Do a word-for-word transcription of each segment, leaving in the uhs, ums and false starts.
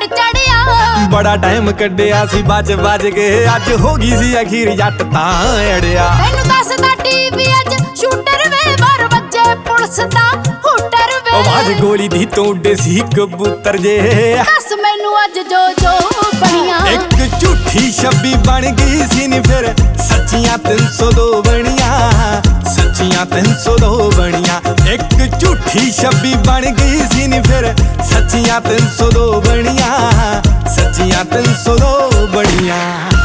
ਚੜ ਚੜਿਆ बड़ा टाइम कड्डिया सी बज बज के अज हो गई सी अखीर जट तां अड़िया तैनू दसदा टीवी अज शूटर वे बार बजे पुलिस दा हूटर वे आवाज गोली दी तो उड्डे सी कबूतर जे दस मैनू अज जो जो बनिया एक झूठी छब्बी बन गई सी नी फिर सच्चियां तीन सौ दो बनिया सच्चियां तीन सौ दो बनिया एक झूठी छब्बी बन गई सी नी फिर सच्चियां तीन सौ दो बनिया सच्चियां तीन सौ दो बनिया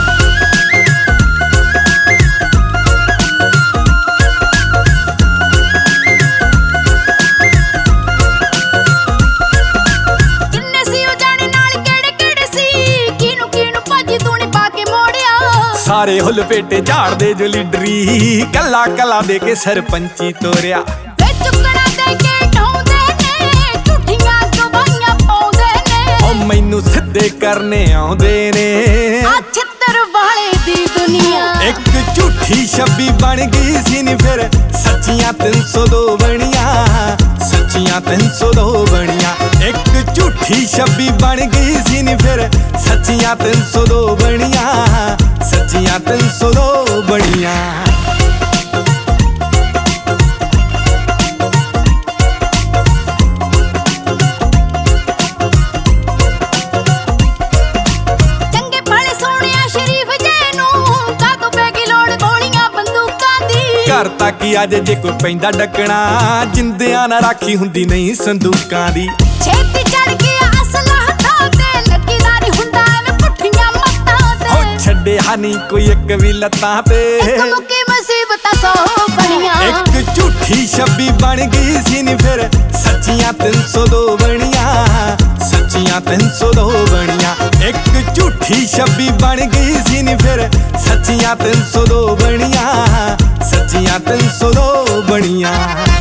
किन्ने सी ओ जाने नाल केड़े केड़े सी किनू किनू भाजी तू ने पाके मोड़िया सारे हुल पेटे झाड़ दे जो लीडरी कला कला दे के सरपंची तोरिया वे चुकना दे के ढोंदे ने झूठियां गवाहियां पाउंदे ने ओ मैनू सिद्धे करने आउंदे ने आ छित्तर वाले दी दुनिया एक झूठी छब्बी बन गई सी नी फिर सच्चियां तीन सौ दो बनिया सच्चियां तीन सौ दो बनिया एक झूठी छब्बी बन गई सी नी फिर सच्चियां तीन सौ दो बनिया सच्चियां तीन सौ दो बनिया चंगे भले सोहणिया शरीफ जैनू कादों पै गई लोड़ गोलियां बंदूकां दी घर तक ही अज जे कोई पैंदा डकना जिंदियां ना राखी हुंदी नहीं संदूकां दी छेती चढ़ गया असला हत्थां ते लकीदारी हुंदा एवें पुठियां मत्तां ते हो छड्डिया नहीं कोई एक भी लत्तां ते एक मुक्की मुसीबतां सौ बनिया एक झूठी छब्बी बन गई सी नी फिर सच्चियां तीन सौ दो बनिया सच्चियां तीन सौ दो बनिया एक झूठी छब्बी बन गई सी नी फिर सच्चियां तीन सौ दो बनिया सच्चियां तीन सौ दो बनिया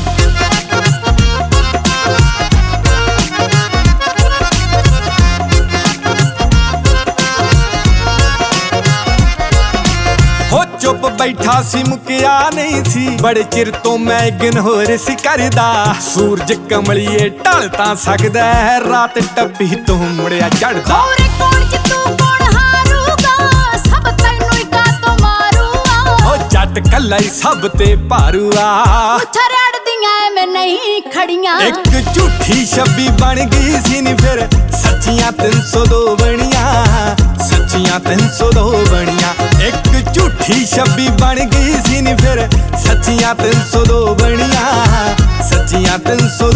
हो चुप बैठा सी मुकिया नहीं सी बड़े चिर तो मैं इग्नोर सी करदा सूरज कमलिए ढल तां सकदा है रात टप्पी तो मुड़िया चढ़दा होरे कौन जितू कौन हारूगा सब तैनू ही कातों मारूगा हो जट कल्ला ही सब ते भारूआ मुच्छां रड़दियां एवें नहीं खड़ियां एक झूठी छब्बी बन गई सी नी फिर सच्चियां तीन सौ दो बनिया सच्चियां तीन सौ दो बनिया एक झूठी छब्बी बन गई सी नी फिर सच्चियां तीन सौ दो बनिया सच्चियां तीन सौ